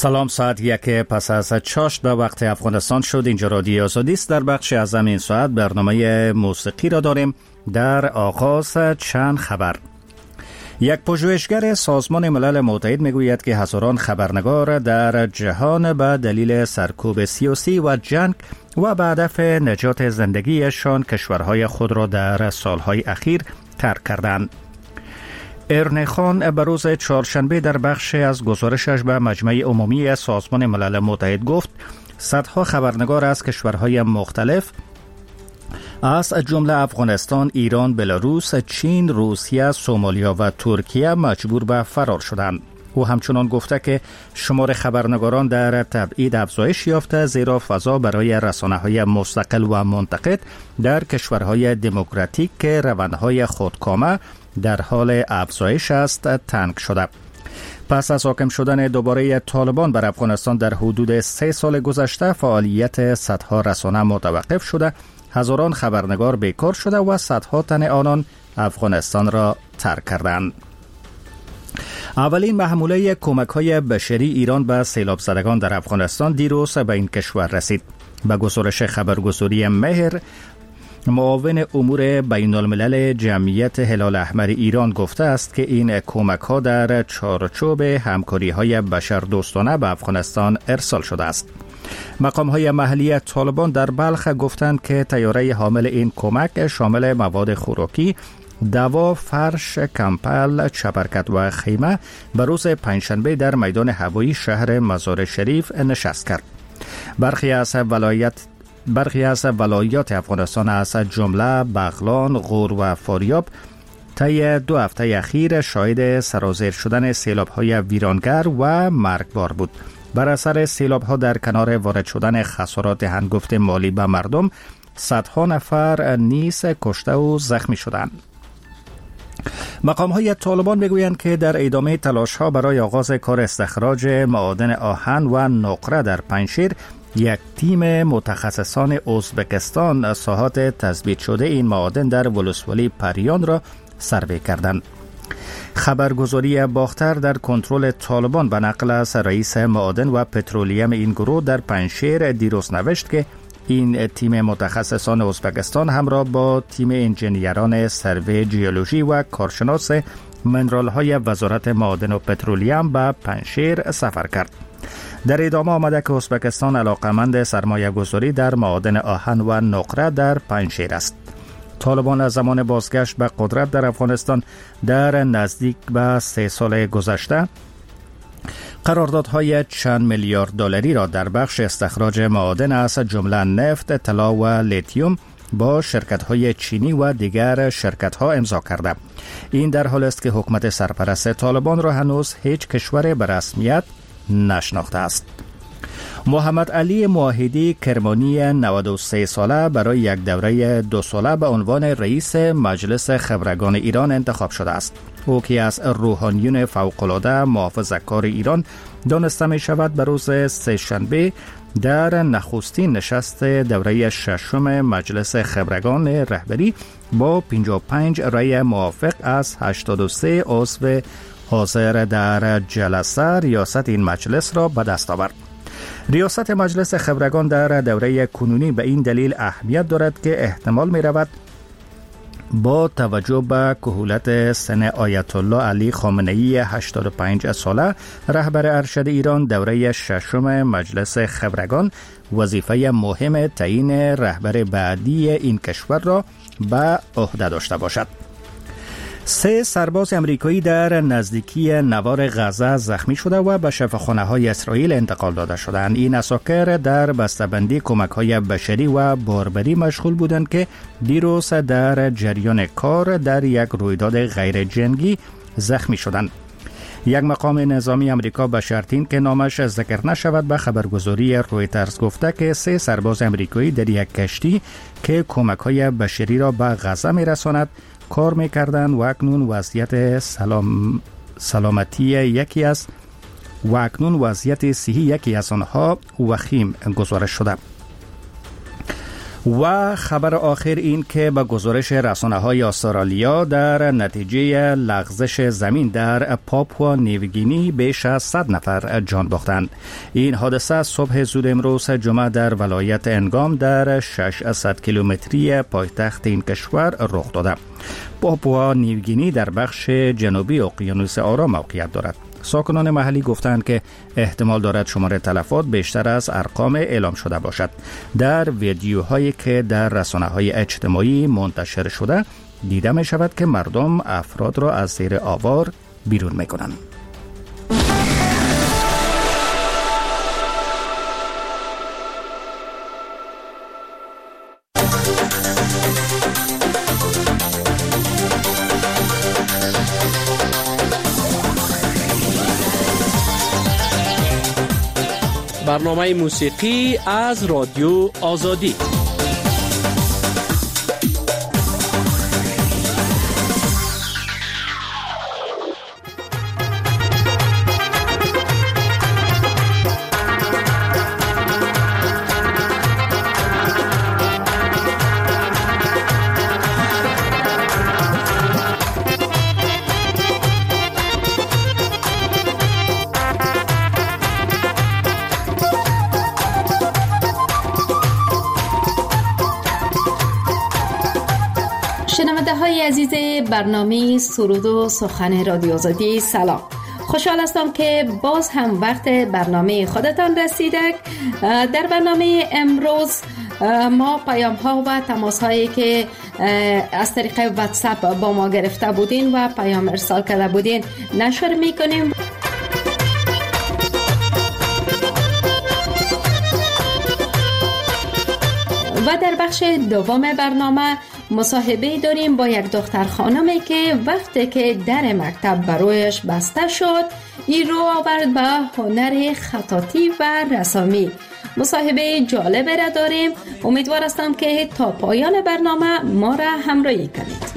سلام، ساعت 1 پس از چاشت به وقت افغانستان شد. اینجا رادیو آزادی است. در بخش از این ساعت برنامه موسیقی را داریم. در آغاز چند خبر. یک پژوهشگر سازمان ملل متحد میگوید که هزاران خبرنگار در جهان به دلیل سرکوب سیاسی و جنگ و به هدف نجات زندگیشان کشورهای خود را در سالهای اخیر ترک کردند. ارنی خان به روز چهارشنبه در بخش از گزارشش به مجمع عمومی سازمان ملل متحد گفت صدها خبرنگار از کشورهای مختلف از جمله افغانستان، ایران، بلاروس، چین، روسیه، سومالیا و ترکیه مجبور به فرار شدند. او همچنان گفته که شمار خبرنگاران در تبعید افزایش یافته، زیرا فضا برای رسانه‌های مستقل و منتقد در کشورهای دموکراتیک که روندهای خودکامه در حال افزایش است تنگ شده. پس از حاکم شدن دوباره طالبان بر افغانستان در حدود 3 سال گذشته، فعالیت صدها رسانه متوقف شده، هزاران خبرنگار بیکار شده و صدها تن آنان افغانستان را ترک کردند. اولین محموله کمک‌های بشری ایران به سیلاب زدگان در افغانستان دیروز به این کشور رسید. به گزارش خبرگزاری مهر، معاون امور بین الملل جمعیت هلال احمر ایران گفته است که این کمک‌ها در چارچوب همکاری‌های بشردوستانه به افغانستان ارسال شده است. مقام‌های محلی طالبان در بلخ گفتند که طیاره حامل این کمک شامل مواد خوراکی، دوا، فرش، کمپل، چپرکت و خیمه به روز پنجشنبه در میدان هوایی شهر مزار شریف نشست کرد. برخی از ولایات افغانستان از جمله بغلان، غور و فاریاب طی 2 هفته اخیر شاهد سرازیر شدن سیلاب‌های ویرانگر و مرگبار بود. بر اثر سیلاب‌ها در کنار وارد شدن خسارات هنگفت مالی به مردم، صدها نفر نیز کشته و زخمی شدند. مقام‌های طالبان میگویند که در ادامه تلاش‌ها برای آغاز کار استخراج معادن آهن و نقره در پنجشیر، یک تیم متخصصان ازبکستان ساحات تثبیت شده این معادن در ولسوالی پریان را سروی کردند. خبرگزاری باختر در کنترل طالبان به نقل از رئیس معادن و پترولیم این گروه در پنجشیر دیروز نوشت که این تیم متخصصان ازبکستان همراه با تیم انجینیران سروی جیولوژی و کارشناس منرال‌های وزارت معادن و پترولیم به پنجشیر سفر کرد. در ادامه آمده که ازبکستان علاقمند سرمایه گذاری در معادن آهن و نقره در پنجشیر است. طالبان از زمان بازگشت به قدرت در افغانستان در نزدیک به 3 سال گذشته قراردادهای چند میلیارد دلاری را در بخش استخراج معادن از جمله نفت، طلا و لیتیوم با شرکت‌های چینی و دیگر شرکت‌ها امضا کرده. این در حالی است که حکومت سرپرست طالبان را هنوز هیچ کشور به رسمیت نشناخته است. محمد علی موحدی کرمانی 93 ساله برای یک دوره 2 ساله به عنوان رئیس مجلس خبرگان ایران انتخاب شده است. او که از روحانیون فوق‌العاده محافظه‌کار ایران دانسته می شود، به روز سه‌شنبه در نخستین نشست دوره 6 مجلس خبرگان رهبری با 55 رأی موافق از 83 عضو حاضر در جلسه ریاست این مجلس را به دست آورد. ریاست مجلس خبرگان در دوره کنونی به این دلیل اهمیت دارد که احتمال می رود با توجه به کهولت سن آیت الله علی خامنه‌ای 85 ساله رهبر ارشد ایران، دوره 6 مجلس خبرگان وظیفه مهم تعیین رهبر بعدی این کشور را به عهده داشته باشد. 3 سرباز امریکایی در نزدیکی نوار غزه زخمی شده و به شفاخانه‌های اسرائیل انتقال داده شدند. این اساکر در بسته‌بندی کمک‌های بشری و باربری مشغول بودند که دیروز در جریان کار در یک رویداد غیر جنگی زخمی شدند. یک مقام نظامی امریکا به شرط این که نامش ذکر نشود به خبرگزاری رویترز گفته که 3 سرباز امریکایی در یک کشتی که کمک‌های بشری را به غزه می‌رساند کار می‌کردند و اکنون وضعیت صحی یکی از آنها وخیم گزارش شده. و خبر آخر این که با گزارش رسانه‌های استرالیا در نتیجه لغزش زمین در پاپوا نیوگینی بیش از 100 نفر جان باختند. این حادثه صبح زود امروز جمعه در ولایت انگام در 600 کیلومتری پایتخت این کشور رخ داده. پاپوا نیوگینی در بخش جنوبی اقیانوس آرام موقعیت دارد. ساکنان محلی گفتند که احتمال دارد شمار تلفات بیشتر از ارقام اعلام شده باشد. در ویدیوهایی که در رسانه‌های اجتماعی منتشر شده دیده می شود که مردم افراد را از زیر آوار بیرون می کنند. برنامه موسیقی از رادیو آزادی. شنونده های عزیز برنامه سرود و سخن رادیو آزادی، سلام. خوشحال هستم که باز هم وقت برنامه خودتان رسیده. در برنامه امروز ما پیام ها و تماس هایی که از طریق واتساپ با ما گرفته بودین و پیام ارسال کرده بودین نشر می کنیم. و در بخش دوم برنامه مصاحبه داریم با یک دختر خانمی که وقتی که در مکتب برویش بسته شد این رو آورد به هنر خطاطی و رسامی. مصاحبه جالب را داریم. امیدوار هستم که تا پایان برنامه ما را همراهی کنید.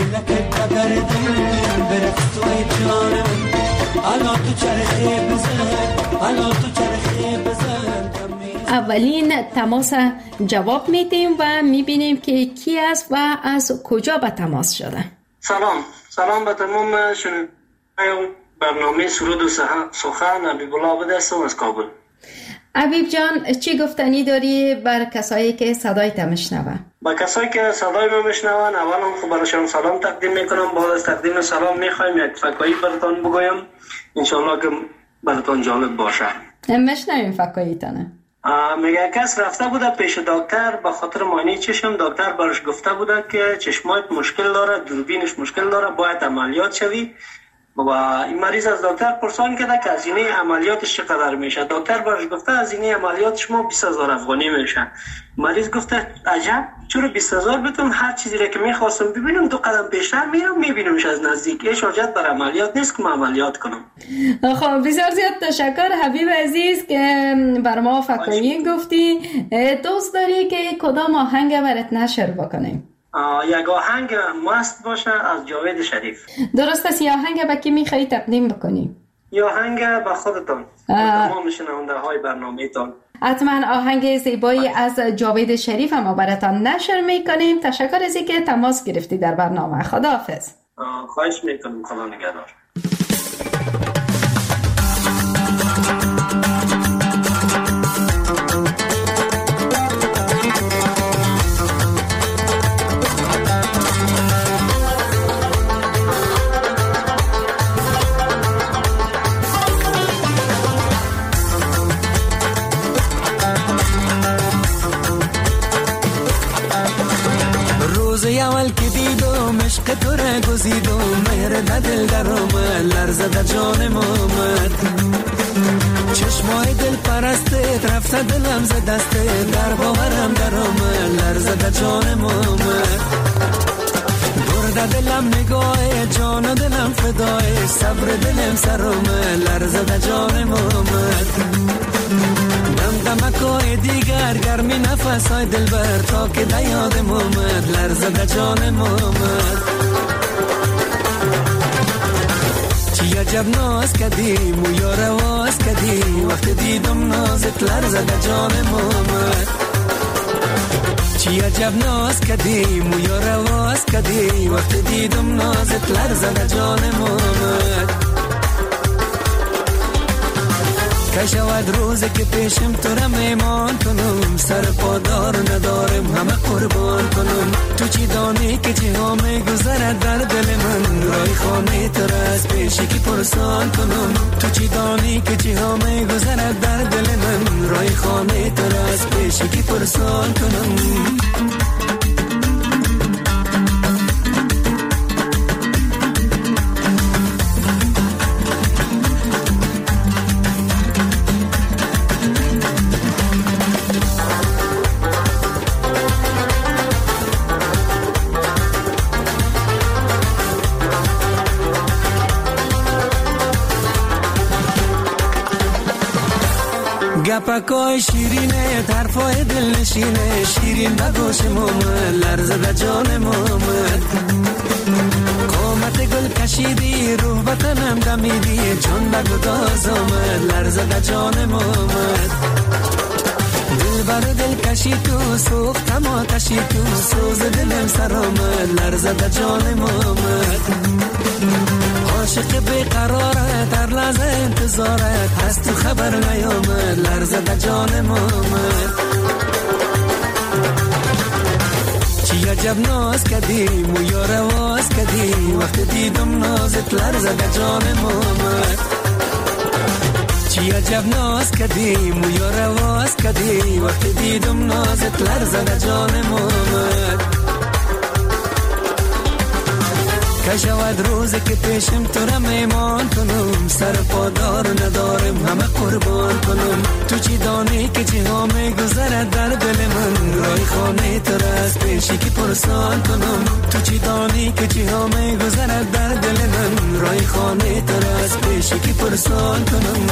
اولین تماس جواب میدیم و میبینیم که کی است و از کجا به تماس شده. سلام به تمام شنوندگان برنامه سرود و سخن. حبیب الله بوده هستم از کابل. حبیب جان، چی گفتنی داری بر کسایی که صدایت میشنون؟ با کسایی که صدای ما میشنون اولا خب براشون سلام تقدیم میکنم. بعد از تقدیم سلام میخوایم یک فکایی براتون بگویم، انشالله که براتون جالب باشه. میشنویم فکاییتانه. میگه کس رفته بوده پیش دکتر به خاطر معاینه چشم. دکتر برش گفته بوده که چشمایت مشکل داره، دوربینش مشکل داره، باید عملیات شوی. و این مریض از دکتر پرسان کرده که هزینه عملیاتش چقدر میشه. دکتر برش گفته هزینه عملیات شما 20000 افغانی میشه. مریض گفته عجب، چرا 20000 بتونم هر چیزی را که میخواستم ببینم 2 قدم پیشتر میرم میبینمش از نزدیک. هیچ حاجت بر عملیات نیست که من عملیات کنم. خب بسیار زیاد تشکر حبیب عزیز که بر ما فکایی گفتی. دوست داری که کدام آهنگ برات نشر بکنیم؟ یک آهنگ مست باشه از جاوید شریف. درست است. آهنگ به کی میخوایی تقدیم بکنی؟ یا آهنگ به خودتان، تمام شنونده های برنامه تان. حتما آهنگ زیبایی از جاوید شریف ما براتان نشر میکنیم. تشکر از اینکه تماس گرفتی در برنامه. خداحافظ. خواهش میکنم. خدا نگهدار. اول که دیدم عشق تو را گزیدم، مهر دل در آمد، لرزه در جانم آمد. چشمای دل پرسته رفته دلم ز دسته، در باورم در آمد، لرزه در جانم آمد. برده دلم نگاه جان و دلم فدای، صبر دلم سر آمد، لرزه در جانم آمد. دمکای دیگر گرمی نفسای دل بر تا که در یادم آمد، لرزه در جانم آمد. چی عجب ناز کردی مویا رواز کردی، وقت دیدم نازت لرزه در جانم آمد. چی عجب ناز کدی مویا رواز کدی وقت دیدم نازت لرزد جانم آمد که شود روزی که پیشم تو را میمان کنم سر پادار ندارم همه قربان کنم تو چی دانی که چی ها میگذرد در دل من رای خانه تو را از پیشی که پرسان کنم تو چی دانی که چی ها میگذرد در دل من رای خانه تو را از پیشی که پرسان کنم گپکای شیرینه طرفای دل نشینه شیرین بگوش مومد لرزد جان مومد قامت گل کشیدی روح بطنم دمیدی جان بگو داز آمد لرزد جان مومد دل بر دل کشی تو سوختم آتشی تو سوز دلم سر آمد لرزد جان مومد عاشق بیقرارت در لحظه انتظارت از تو خبر نیامد لرزد جان مومد چی عجب ناز کدی مویا رواز کدی وقت دیدم نازت لرزد جان مومد چی عجب ناز کدی مویا رواز کدی وقت دیدم نازت لرزد جان مومد که شود روزی که پیشم تو را میمان کنم سر پادار ندارم همه قربان کنم تو چی دانی که چی ها میگذرد در دل من رای خانه تو را از پیشی که پرسان کنم تو چی دانی که چی ها میگذرد در دل من رای خانه تو را از پیشی که پرسان کنم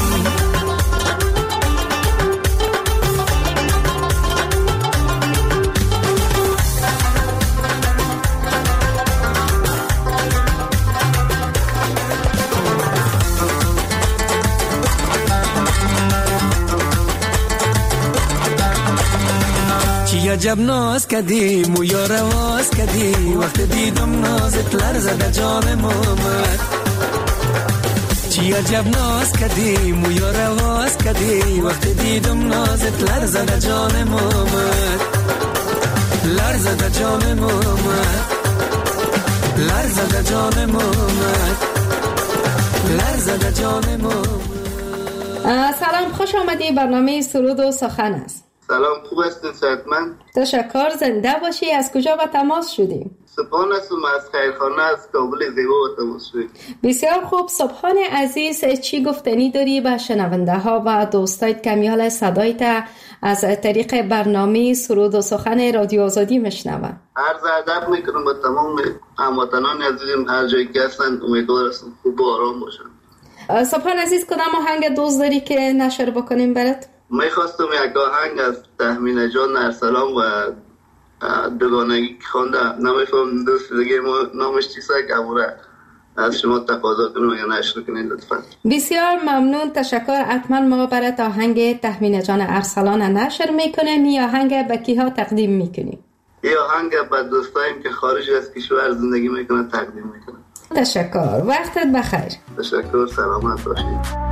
عجب ناز کدی مویا رواز کدی وقت دیدم نازت لرزد جان مومد چی عجب ناز کدی مویا رواز کدی وقت دیدم نازت لرزد جان مومد لرزد جان مومد لرزد جان مومد لرزد جان مومد. سلام، خوش آمدی. برنامه سرود و سخن است. سلام، خوب هستین صحتمند؟ تشکر، زنده باشی. از کجا با تماس شدیم؟ سبحان هستم از خیرخانه از کابل زیبا با تماس شدیم. بسیار خوب. سبحان عزیز، چی گفتنی داری به شنونده ها و دوستایت که میال صدایت از طریق برنامه سرود و سخن رادیو آزادی میشنون؟ عرض ادب میکنم با تمام هموطنان عزیزم هر جایی که هستن. امیدوار هستم خوب و آرام باشن. سبحان عزیز، کدام آهنگ دوست داری که نشر بکنیم برات؟ میخواستم یک آهنگ از تهمینه جان ارسلان و دوگانگی که خونده، نمیفهم دوست دیگه نامش چیسته که اموره از شما تقاضا کنم یا نشر کنید لطفا. بسیار ممنون، تشکر. حتما ما برات آهنگ تهمینه جان ارسلان نشر میکنیم. این آهنگ به کیها تقدیم میکنیم؟ این آهنگ به دوستایم که خارج از کشور زندگی میکنن تقدیم میکنم. تشکر، وقتت بخیر. تشکر، سلامت باشید.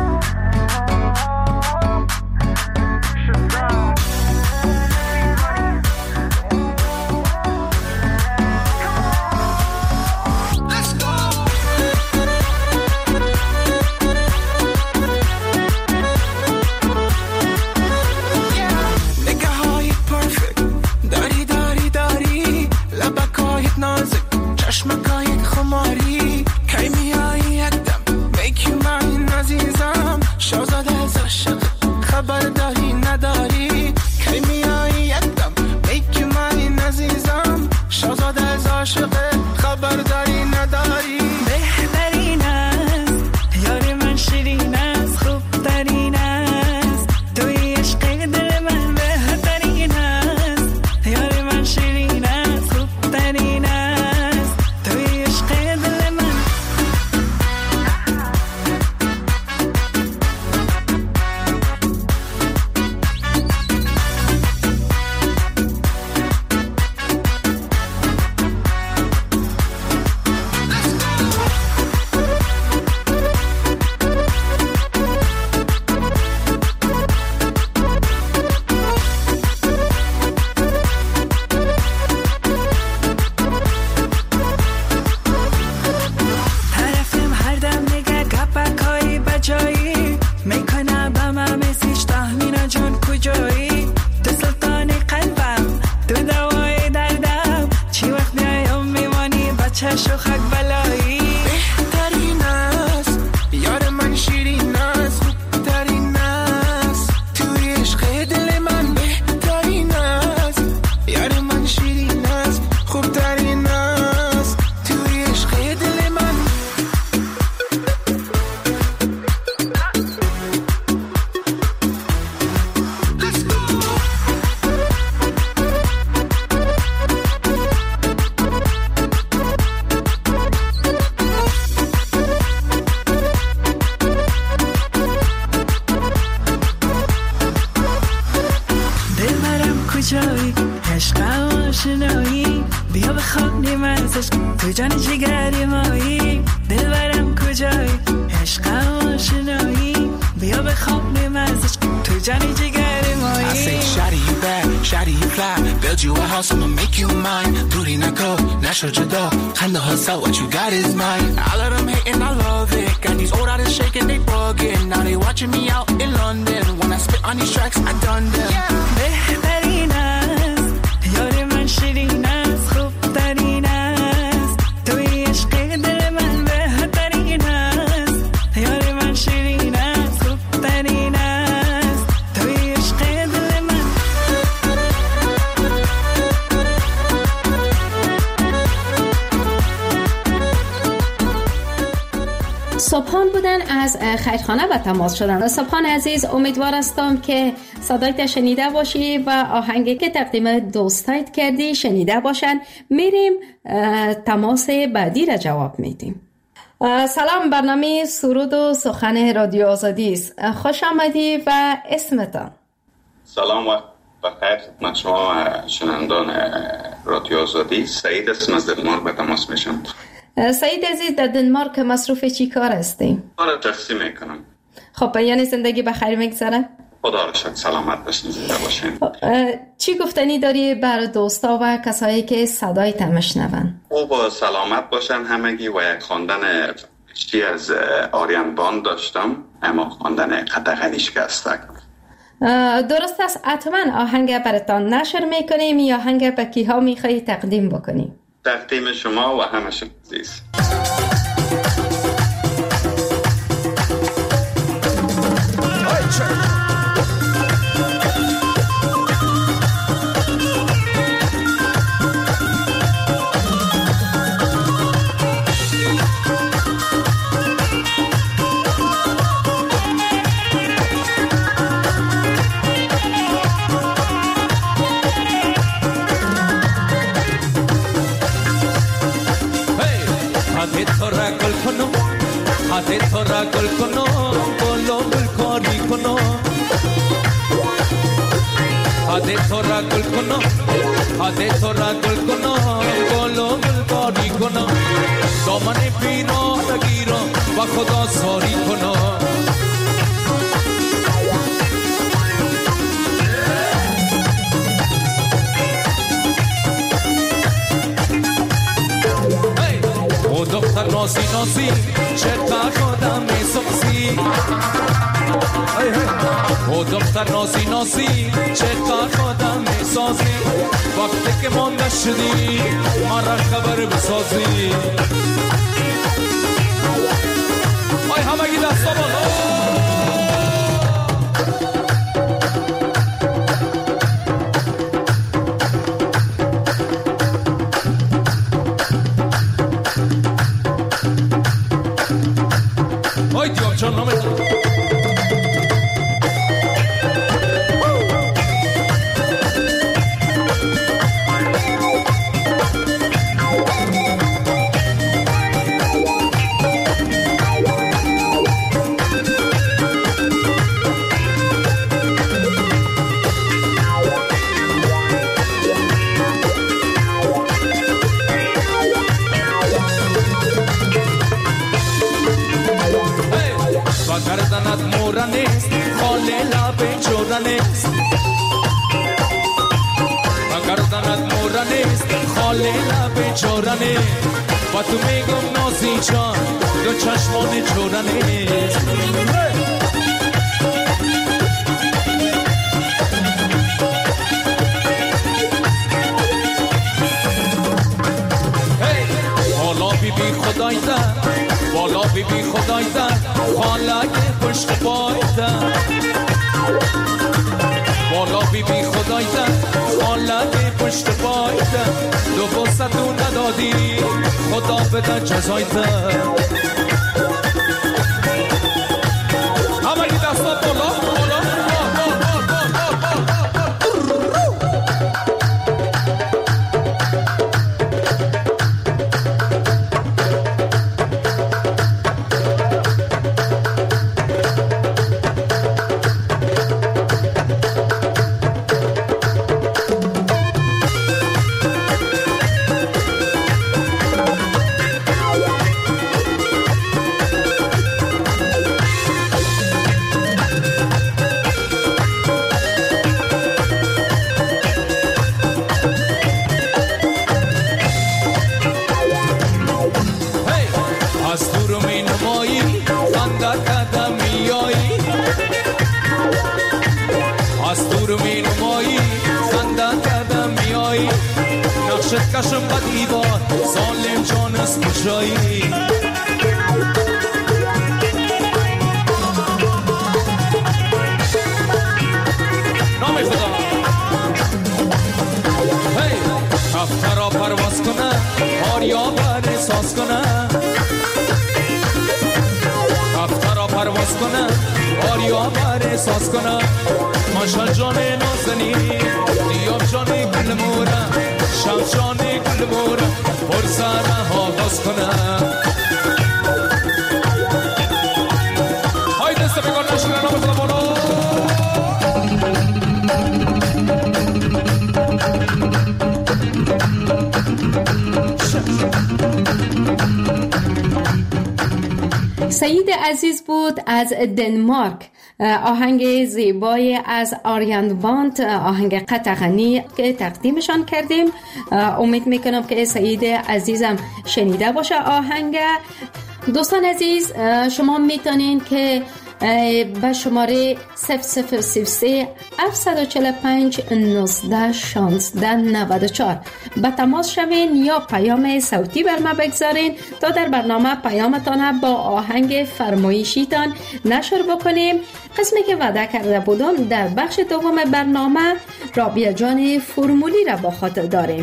چشمکایت خماری کی میایی یکدم make you mine عزیزم شاهزاده از عشق خبرداری نداری کی میایی یکدم make you mine عزیزم شاهزاده از عشق خبرداری نداری بهترین است یار من شیرین است خوب ترین است توی عشق دل من بهترین است یار من شیرین است خوب ترین است آتش و خاک بلایی بهترین است یار من شیرین است خوبترین است توی عشق دل من بهترین است یار من شیرین است خوبترین است توی عشق دل من بیا بخوانیم از عشق تو جان جگری مایی دلبرم کجایی عشق آشنایی بیا بخوانیم از عشق تو جان جگری مایی I say shawty you bad, shawty you fly build you a house I'ma make you mine دوری نکو نشو جدا خنده ها سوا what you got is mine I let them hate and I love it got these old artists shaking they bugging now they watching me out in London when I spit on these tracks I done them بهترین است یار من شیرین است خوبترین است توی عشق دل من بهترین است یار من شیرین است خوبترین است توی عشق دل من صبحان بودن از خیرخانه به تماس شدن. صبحان عزیز امیدوار هستم که صدایت شنیده باشی و آهنگی که تقدیم دوستایت کردی شنیده باشن. میریم تماس بعدی را جواب میدیم. سلام، برنامه سرود و سخن رادیو آزادی است. خوش آمدی و اسمتان؟ سلام و بخیر خدمت شما شنوندگان رادیو آزادی. سعید اسم از دنمارک به تماس میشم. سعید عزیز در دنمارک مصروف چی کار هستی؟ کار شخصی میکنم. خب یعنی زندگی بخیر میگذره؟ خدا را شکر سلامت باشین زنده باشین. چی گفتنی داری بر دوستا و کسایی که صدای تمشنون؟ خوب سلامت باشن همگی و یک خواندن چی از آریان باند داشتم اما خواندن قطعه شکستک. درست است، حتما آهنگ براتان نشر میکنیم یا آهنگ به کیها میخوایی تقدیم بکنیم؟ تقدیم شما و همه شما عزیز. हाथे थोड़ा गुल कनो बोलो गुल करी कनो हाथे थोड़ा गुल कनो हाथे थोड़ा गुल कनो बोलो गुल करी कनो तो मने पीनो तगीरो बखुदा सॉरी कनो ओ دختر نازی نازی چرا خودم میسوزی او دختر نازی نازی چرا خودم میسازی وقتی که من نشدی مرا خبر بسازی آی همگی دستا بالا John, no me... گردنت مورانست خاله لابه چورانست گردنت مورانست خاله لابه چورانست و تو میگم نازی جان دو چشمان چورانست حالا بی بی خدای ده والا بی بی خدای ده خالک پشت پای ده والا بی بی خدای ده خالک پشت پای ده دو فرصتو ندادی خدا بده جزای ده همه ای دستا بالا بالا کشم بدی با ظالم جان از کجایی نام خدا هی کفترا پرواز کنه آریا بر احساس کنه کفترا پرواز کنه آریا بر احساس کنه ماشال جان نازنی دیاب جان گل مورا شب جان گل مورا پرسانه آغاز کنه های دست بگار نشونه نام خدا بالا سعید عزیز بود از دنمارک، آهنگ زیبای از آریان باند، آهنگ قطغنی که تقدیمشان کردیم. امید میکنم که سعید عزیزم شنیده باشه آهنگ. دوستان عزیز، شما میتونین که به شماره 0033 745 19 16 94 به تماس شوین یا پیام صوتی بر ما بگذارین تا در برنامه پیامتان با آهنگ فرمایشیتان نشر بکنیم. قسمی که وعده کرده بودم در بخش دوم برنامه رابعه جان فرمولی را با خاطر داریم.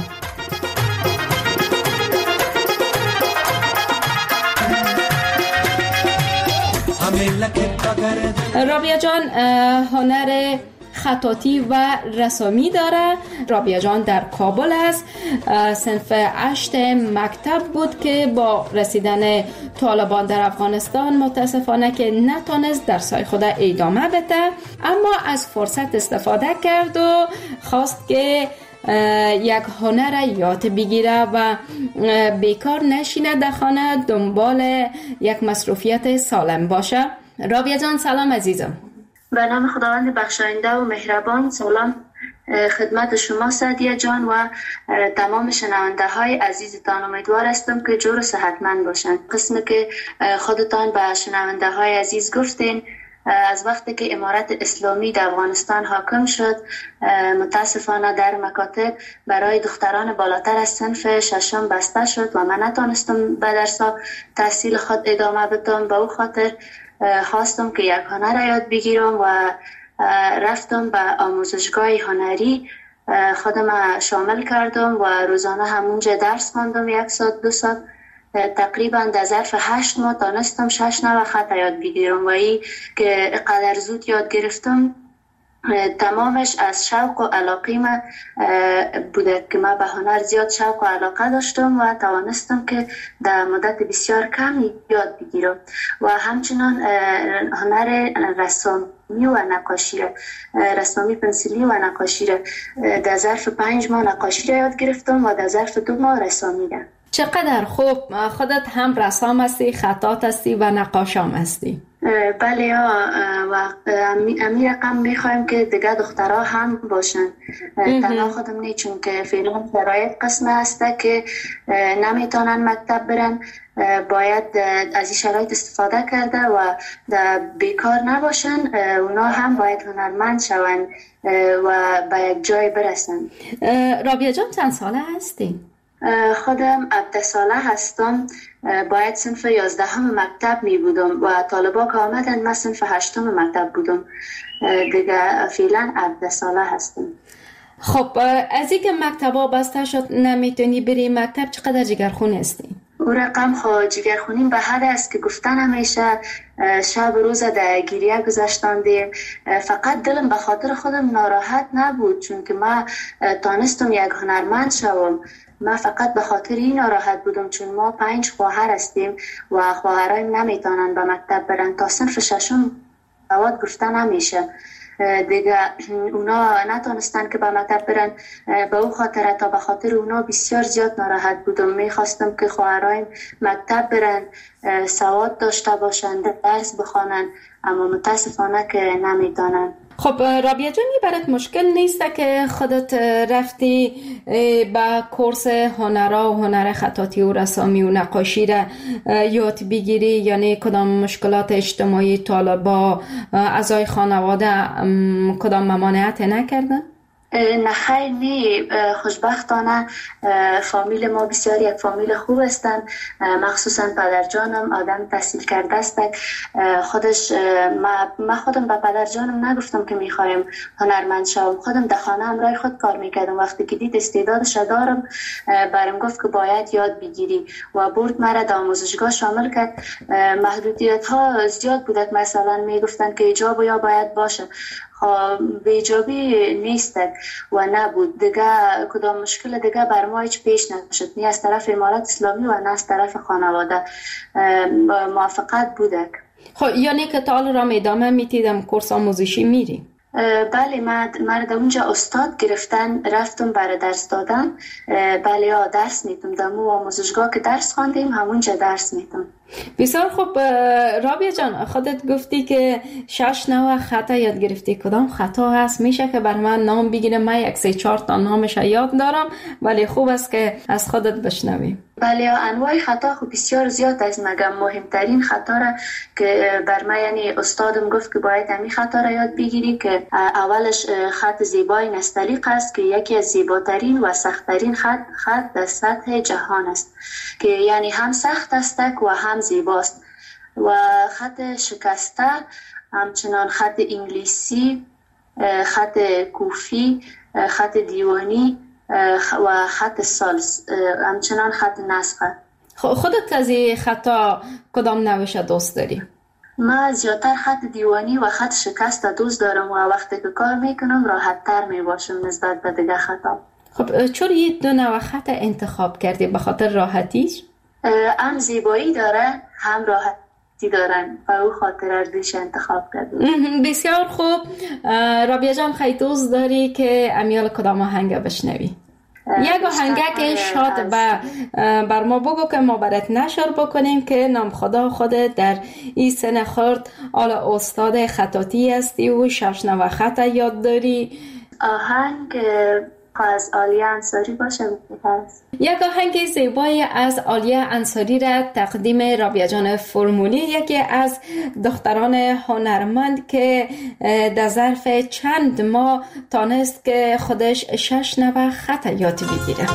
رابعه جان هنر خطاطی و رسامی داره. رابعه جان در کابل است، صنف 8 مکتب بود که با رسیدن طالبان در افغانستان متاسفانه که نتونست درسای خود ادامه بده، اما از فرصت استفاده کرد و خواست که یک هنر یاد بگیره و بیکار نشینه در خانه، دنبال یک مصروفیت سالم باشه. رابعه جان سلام عزیزم. به نام خداوند بخشاینده و مهربان، سلام خدمت شما سعدیه جان و تمام شنونده های عزیزتان. امیدوار هستم که جور و صحتمند باشند. قسمی که خودتان به شنونده های عزیز گفتین، از وقتی که امارت اسلامی در افغانستان حاکم شد، متاسفانه در مکاتب برای دختران بالاتر از صنف 6 بسته شد و من نتونستم به درسا تحصیل خود ادامه بدم. به او خاطر خواستم که یک هنر یاد بگیرم و رفتم به آموزشگاه هنری، خودم شامل کردم و روزانه همونجا درس خواندم 1 ساعت 2 ساعت. تقریبا در ظرف 8 ماه تانستم 6 نوع خط یاد بگیرم و ای که قدر زود یاد گرفتم تمامش از شوق و علاقه من بوده که من به هنر زیاد شوق و علاقه داشتم و توانستم که در مدت بسیار کمی یاد بگیرم و همچنان هنر رسامی و نقاشی رسامی پنسیلی و نقاشی در ظرف 5 ماه نقاشی را یاد گرفتم و در ظرف 2 ماه رسامی را. چقدر خوب، خودت هم رسام هستی، خطاط هستی و نقاشام هستی. بله و امی رقم میخوایم که دیگه دخترها هم باشن. تنها خودم نی، چون که فعلا شرایط قسمه هسته که نمیتونن مکتب برن، باید از این شرایط استفاده کرده و بیکار نباشن. اونا هم باید هنرمند شون و به یک جای برسن. رابعه جان چند ساله هستی؟ خودم 17 ساله هستم. باید صنف 11 مکتب می بودم و طالبا که آمدن من صنف 8 مکتب بودم. دیگه فعلا 17 ساله هستم. خب از اینکه مکتبا بسته شد نمیتونی بری مکتب، چقدر جگرخون هستی؟ او رقم خواه جگرخونیم به حد است که گفتن همیشه شب روز در گریه گذاشتاندیم. فقط دلم به خاطر خودم ناراحت نبود، چون که من تانستم یک هنرمند شوم. من فقط به خاطر این ناراحت بودم، چون ما 5 خواهر هستیم و خواهرایم نمیتونن به مکتب برن. تا صنف 6 سواد گفتن همیشه دیگه اونا نتونستن که به مکتب برن. به او خاطر تا به خاطر اونا بسیار زیاد ناراحت بودم. میخواستم که خواهرایم مکتب برن، سواد داشته باشن، درس بخوانن، اما متاسفانه که نمیتونن. خب رابعه جان، برات مشکل نیسته که خودت رفتی با کورس هنرها و هنر خطاطی و رسامی و نقاشی را یاد بگیری؟ یعنی کدام مشکلات اجتماعی طالبا، اعضای خانواده کدام ممانعت نکردن؟ نه خیر، نه. خوشبختانه فامیل ما بسیار یک فامیل خوب هستند، مخصوصا پدرجانم آدم تحصیل کرده است. خودش من خودم به پدرجانم نگفتم که میخوایم هنرمند شوم. خودم در خانه همراه خود کار میکردم. وقتی که دید استعدادش دارم برام گفت که باید یاد بگیری و برد مرا در آموزشگاه شامل کرد. محدودیت ها زیاد بودند، مثلا میگفتن که ایجاب یا باید باشه، به ایجابی نیست و نبود. دیگه کدام مشکل دیگه بر ما هیچ پیش نشد، نه از طرف امارات اسلامی و نه از طرف خانواده. موافقت بوده. خب یعنی که تا را ادامه میتیدم کورس آموزشی میری؟ بله، من در اونجا استاد گرفتن رفتم برای درس دادن. بله درس میتونم دمو آموزشگاه که درس خواندیم همونجا درس میتونم. بسیار خوب. رابعه جان، خودت گفتی که 6 نوع خطا یاد گرفتی. کدام خطا هست؟ میشه که بر من نام بگیرم؟ من 1-3-4 تا نامش یاد دارم، ولی خوب است که از خودت بشنویم. بله، انواع خطا خب بسیار زیاد است. مگم مهمترین خطا را که بر من یعنی استادم گفت که باید همین خطا را یاد بگیری که اولش خط زیبای نستعلیق است که یکی از زیباترین و سختترین خط در سطح جهان است، که یعنی هم سخت است و هم زیباست. و خط شکسته، همچنان خط انگلیسی، خط کوفی، خط دیوانی و خط سالس، همچنان خط نسخه. خودت از این خطا کدام نوش دوست داری؟ من زیادتر خط دیوانی و خط شکست دوست دارم و وقتی که کار میکنم راحت تر میباشم نسبت به دیگه خطا. خب چرا این 2 نوع خط انتخاب کردی؟ به خاطر راحتیش؟ هم زیبایی داره هم راحتی دارن، به او خاطر ارزش انتخاب کردم. بسیار خوب. رابعه جان، خیلی دوست داری که امیال کدام آهنگ بشنوی؟ یک آهنگ که شاد بر ما بگو که ما برات نشر بکنیم که نام خدا خودت در این سن خورد حالا استاد خطاطی هستی و 6 نوع خط یاد داری. آهنگ از عالیه انصاری باشه. یک آهنگ زیبای از عالیه انصاری را تقدیم رابعه جان فرمولی، یکی از دختران هنرمند که در ظرف چند ماه تانست که خودش 6 نوع خط یاد بگیره.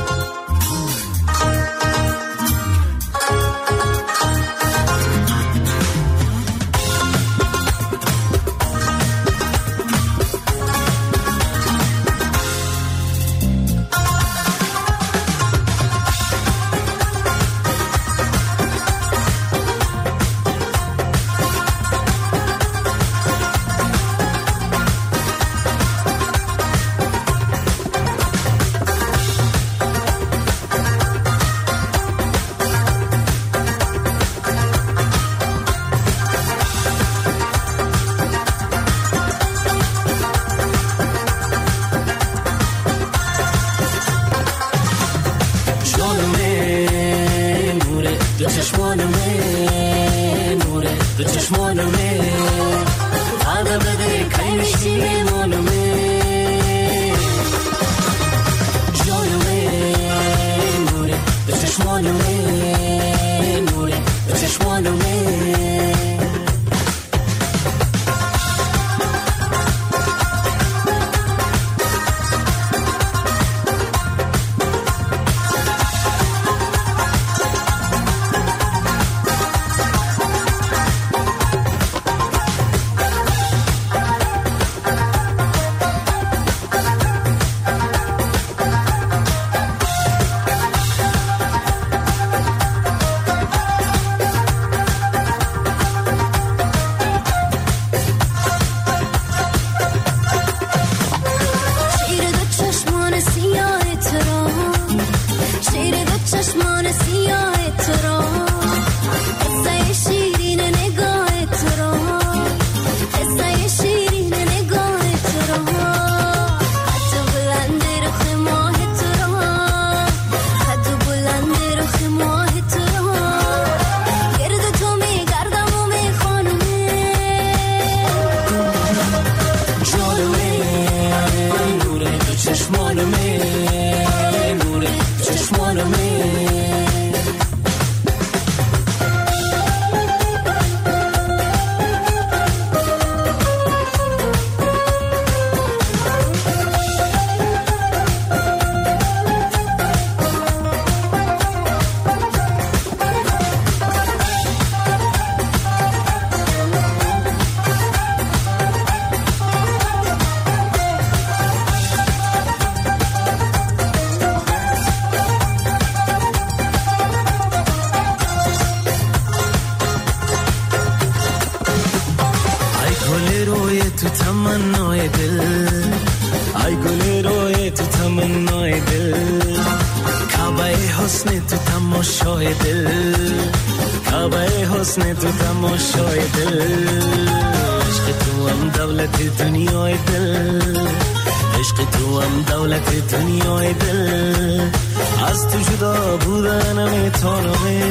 تمنای دل، ای گل روی تو تمنای دل، کعبه حسن تو تماشای دل، کعبه حسن تو تماشای دل، عشق تو هم دولت دنیای دل، عشق تو هم دولت دنیای دل، از تو جدا بودن نمیتونم،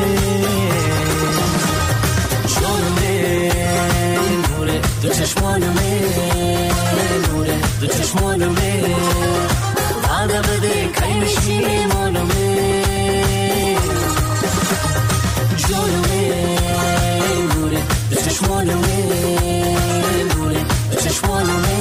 جانمه نوره دو چشمانمه، نوره دو چشمانمه، وعده بده کی میشی مانمه، جانمه نوره دو چشمانمه، نوره دو چشمانمه.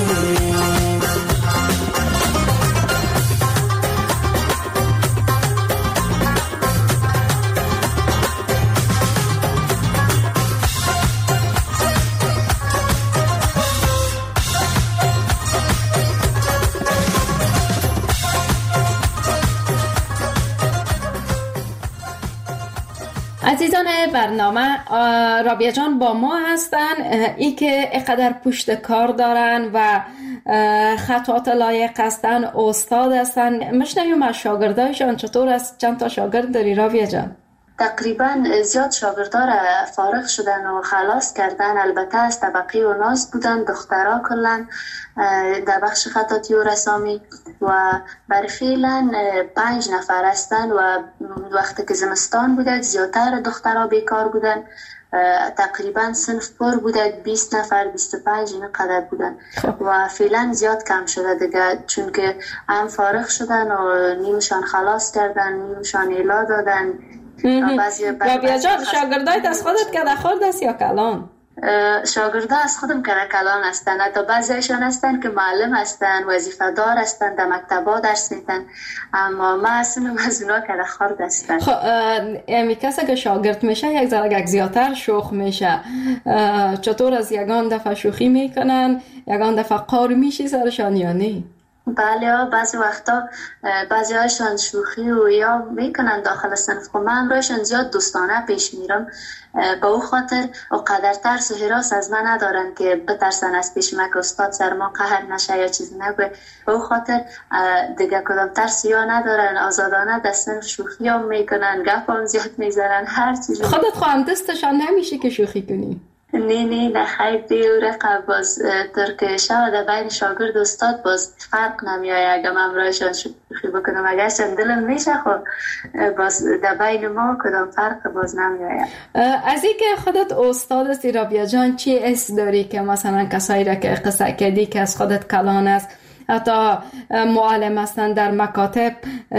عزیزان برنامه، رابعه جان با ما هستن، ای که اقدر پشت کار دارن و خطوات لایق هستن، استاد هستن. مشنویم از شاگردایشان. چطور است؟ چند تا شاگرد داری رابعه جان؟ تقریبا زیاد شاگردار فارغ شدن و خلاص کردن، البته از طبقه و ناز بودن، دخترها کلن در بخش خطاطی و رسامی و بر فعلا 5 نفر هستن و وقتی که زمستان بوده زیادتر دخترها بیکار بودن، تقریبا صنف پر بوده، 20 نفر 25 اینقدر بودن و فعلا زیاد کم شده دیگه، چون که هم فارغ شدن و نیمشان خلاص کردن، نیمشان ایلا دادن. رابعه جان، شاگردایت از خودت کده خورد است یا کلان؟ شاگرده از خودم کده کلان هستن، حتی بعضیشان هستن که معلم هستن، وظیفه دار هستن، در مکتبا درس میتن، اما ما اصلا از اونا کده خورد هستن. خب امی کسی که شاگرد میشه یک ذره زیادتر شوخ میشه، چطور از یگان دفعه شوخی میکنن، یگان دفعه قار میشی سرشان یا نه؟ بله، بعضی وقتا بعضی هایشان شوخی و یا میکنن داخل صنف، خب من امرایشان زیاد دوستانه پیش میرم، با او خاطر اقدر ترس و حراس از من ندارن که بترسن از پیش من که استاد سر ما قهر نشه یا چیزی نگوه، با او خاطر دیگه کدام ترسی یا ندارن، آزادانه در صنف شوخی هم میکنن، گپ هم زیاد میزنن، هر چیزی. خودت خواهم دستشان نمیشه که شوخی کنی؟ نه خیلی دیو رقب باز ترک شود در بین شاگرد استاد باز فرق نمیایه، اگه من امرایشان شوخی بکنم اگرشان دلم میشه خب باز در بین ما کدام فرق باز نمیایه. از این که خودت استاد هستی رابعه جان، چی حس داری که مثلا کسایی را که قصه کردی که از خودت کلان است، حتی معلم هستن در مکاتب،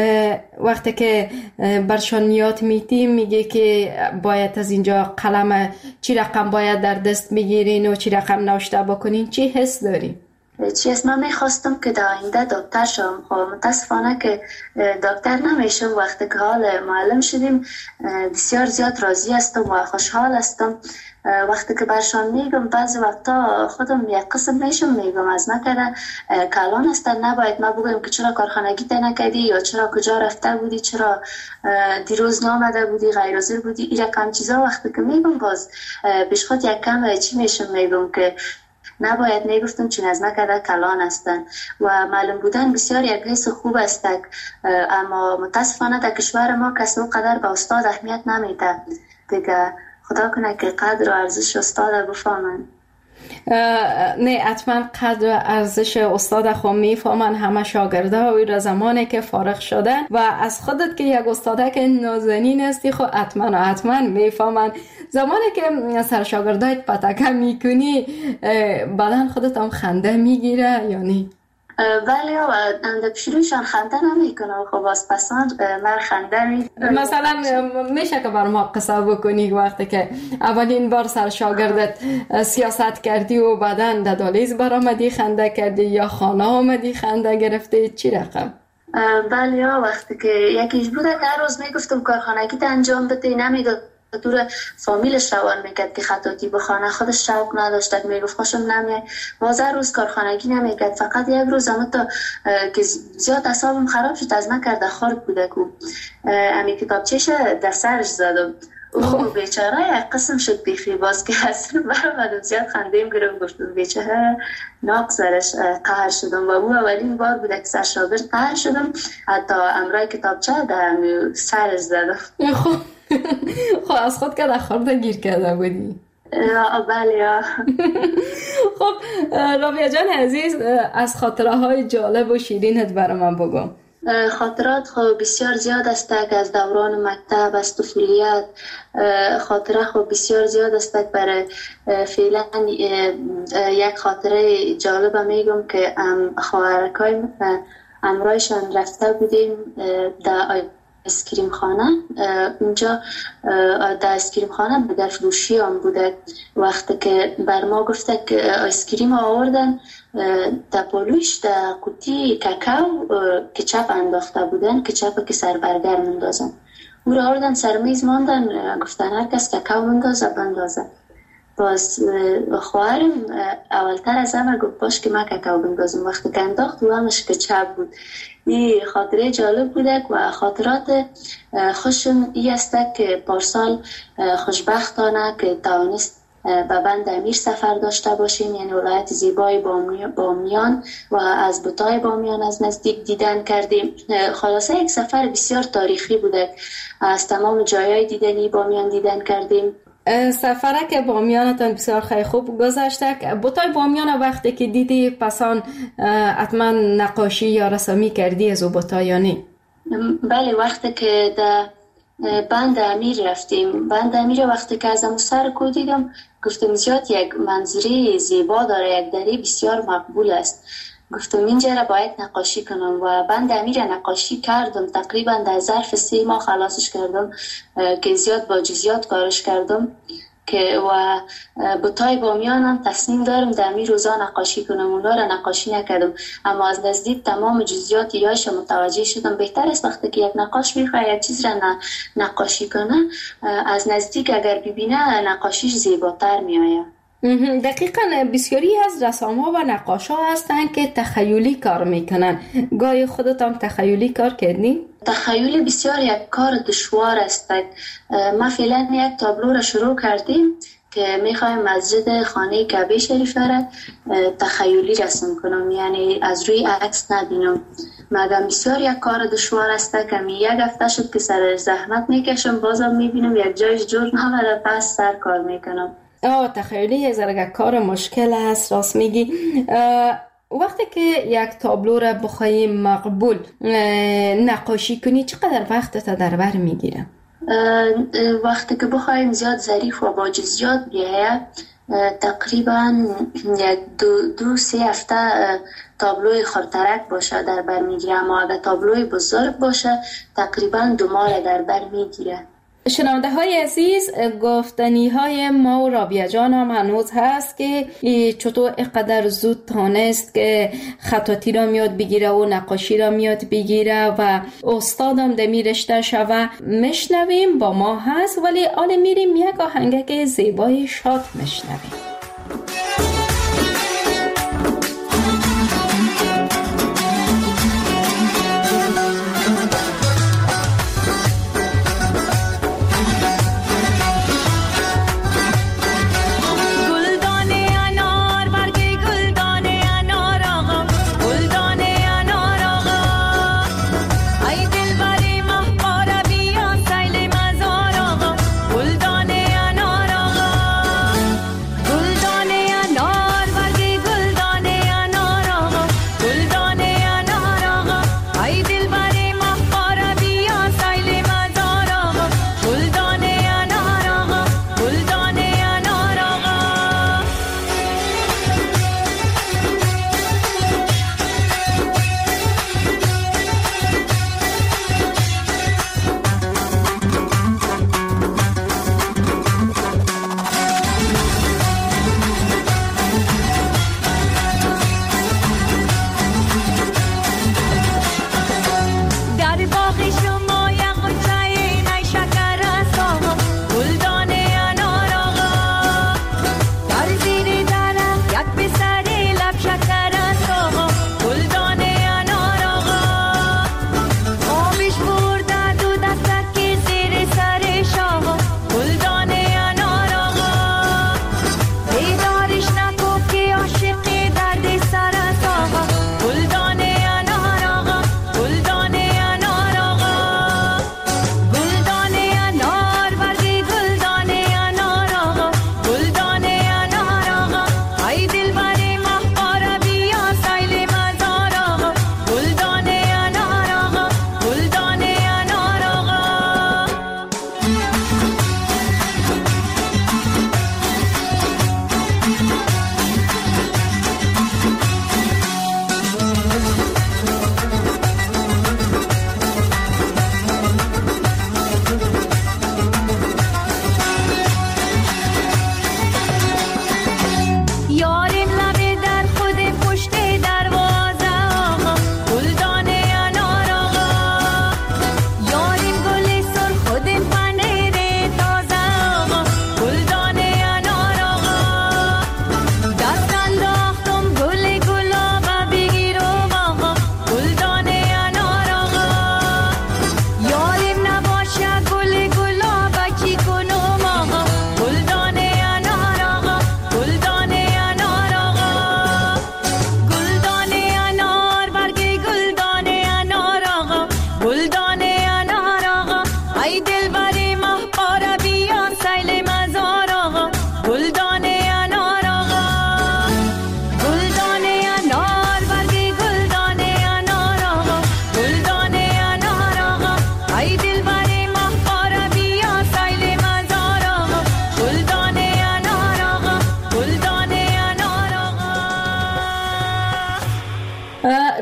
وقتی که برشان نیات میتی میگه که باید از اینجا قلم چی رقم باید در دست بگیرین و چی رقم نوشته بکنین، چی حس داری؟ چی از من میخواستم که در آینده دکتر شم، خب متاسفانه که دکتر نمیشم. وقتی که حال معلم شدیم بسیار زیاد راضی هستم و خوشحال هستم. وقتی که برشان میگم بعضی وقتا خودم یک قسم میشم میگم از نکرده کلان هستن، نباید ما بگویم که چرا کارخانگی تا نکردی یا چرا کجا رفته بودی، چرا دیروز نامده بودی، غیر حاضر بودی، این رقم چیزا. وقتی که میگم باز پیش خود یک کم چی میشم میگم که نباید میگفتم چون از نکرده کلان هستن و معلوم بودن بسیار یک حس خوب است، اما متاسفانه در کشور ما کسی قدر به استاد اهمیت نمیده دیگه. خدا کنه که قدر و ارزش استاد بفهمن. نه حتما قدر و ارزش استاد خود میفهمن همه شاگرده و زمانی که فارغ شدن و از خودت که یک استاده که نازنین هستی خود حتما میفهمن. زمانی که سر شاگردایت پتکه میکنی بدن خودت هم خنده میگیره یا نه؟ بله، و اند پیشروشان خنده نمیکنه خب باز پسان من خنده میکنه. مثلا میشه که بر ما قصه بکنی وقتی که اولین بار سر شاگردت سیاست کردی و بعدن در دالیز برآمدی خنده کردی یا خانه آمدی خنده گرفتی، چی رقم؟ بله، وقتی که یکیش بوده که هر روز میگفتم کارخانگی تا انجام بده، نمیداد دور فامیلش روان میکرد که خطاطی بخونه، خودش شوق نداشت، میگفت خوشم نمیاد، باز روز کارخانگی نمیکرد. فقط یک روز تا که زیاد اعصابم خراب شد از من کرده خورد بوده کو امی کتابچه‌ش در سرش زدم او بیچاره یک قسم شد بیخی باز که اصلا برام زیاد خندیم گرفت. گفتم بیچاره ناق سرش قهر شدم و او اولین بار بود که سر شاگرد قهر شدم، حتی امرای کتابچه در سرش زدم. خب از خود که در خورده گیر کرده بودی؟ بله. خب رابعه جان عزیز، از خاطره های جالب و شیرینت برای من بگو. خاطرات خب بسیار زیاد است که از دوران مکتب، از طفولیت. خاطره خب بسیار زیاد است. برای فعلا یک خاطره جالب میگم که خواهرکای امرایشان رفته بودیم در آیسکریم خانه. اونجا در آیسکریم خانه به فروشی هم بوده. وقتی که بر ما گفته که آیسکریم آوردن، در پلوش در قوطی کاکاو کچاپ انداخته بودن، کچاپ که سر برگر مندازن. او را آوردن سر میز ماندن، گفتن هر کس کاکاو مندازه بندازه. باز خواهرم اولتر از همه گفت باش که من کاکاو بندازم. وقتی که انداخت و همش کچاپ بود. این خاطره جالب بوده و خاطرات خوشم ای است که پارسال خوشبختانه که توانست به بند امیر سفر داشته باشیم، یعنی ولایت زیبای بامیان و از بوتای بامیان از نزدیک دیدن کردیم. خلاصه یک سفر بسیار تاریخی بوده. از تمام جایهای دیدنی بامیان دیدن کردیم. سفره که بامیانتان بسیار خیلی خوب گذشته. بوتای بامیان وقتی که دیدی پسان حتما نقاشی یا رسمی کردی از بوتا یا نه؟ بله، وقتی که در بند امیر رفتیم، بند امیر وقتی که از سر کو دیدم گفتم زیاد یک منظره زیبا داره، یک دره بسیار مقبول است. گفتم اینجا را باید نقاشی کنم و بند امیر نقاشی کردم. تقریبا در ظرف 3 ماه خلاصش کردم که زیاد با جزئیات کارش کردم که و بوتای بامیان هم تصمیم دارم در امیر روزا نقاشی کنم. اونا را نقاشی نکردم اما از نزدیک تمام جزئیات یاش متوجه شدم. بهتر است وقتی که یک نقاش میخواد یک چیز را نقاشی کنه، از نزدیک اگر ببینه نقاشیش زیباتر میآید. دقیقاً بسیاری از رسام‌ها و نقاش‌ها هستند که تخیلی کار میکنن. گاهی خودت هم تخیلی کار کردی؟ تخیلی بسیار یک کار دشوار است. ما فعلا یک تابلو را شروع کردیم که میخوایم مسجد خانه کعبه شریف را تخیلی رسم کنم، یعنی از روی عکس نبینم. مگم بسیار یک کار دشوار است که یک هفته شد که سر زحمت میکشم، بازم میبینم یک جایش جور نمیاد، پس سر کار میکنم. تخیلی از کار مشکل است، راست میگی. وقتی که یک تابلو را بخوای مقبول نقاشی کنی چقدر وقت تا در بر میگیره؟ وقتی که بخوایم زیاد ظریف و با جزئیات بیاید تقریبا یک 2-3 هفته تابلوی خردترک باشه در بر میگیره، اما اگر تابلوی بزرگ باشه تقریبا 2 ماه در بر میگیره. شنونده های عزیز، گفتنی های ما و رابعه جان هم هنوز هست که چطور اقدر زود تانست که خطاطی را میاد بگیره و نقاشی را میاد بگیره و استادم دمی رشته شوه. مشنویم با ما هست، ولی آل میریم یک آهنگک زیبای شاد مشنویم. گل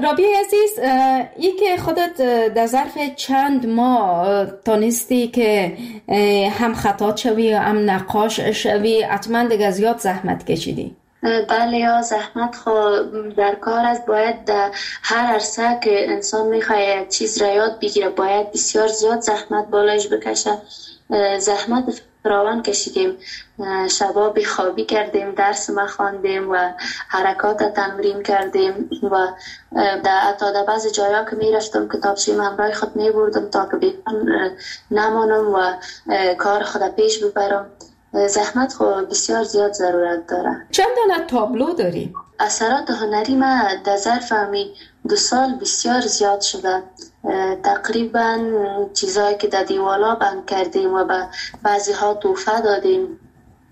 رابعه عزیز، ای که خودت در ظرف چند ماه تانستی که هم خطاط شوی هم نقاش شوی، حتما دیگه زیاد زحمت کشیدی. بله، یا زحمت در کار است. باید در هر عرصه که انسان میخواد چیز را یاد بگیره باید بسیار زیاد زحمت بالایش بکشه. زحمت فراوان کشیدیم، شبا بیخوابی کردیم، درس ما خواندیم و حرکات تمرین کردیم و حتی در بعض جایا که میرفتم کتابچه‌ام همراه خود میبردم تا که بیکار نمانم و کار خود پیش ببرم. زحمت بسیار زیاد ضرورت داره. چند دانه تابلو داری؟ اثرات هنری ما در ظرف 2 سال بسیار زیاد شده. تقریبا چیزایی که در دیوالا بند کردیم و به بعضی ها تحفه دادیم،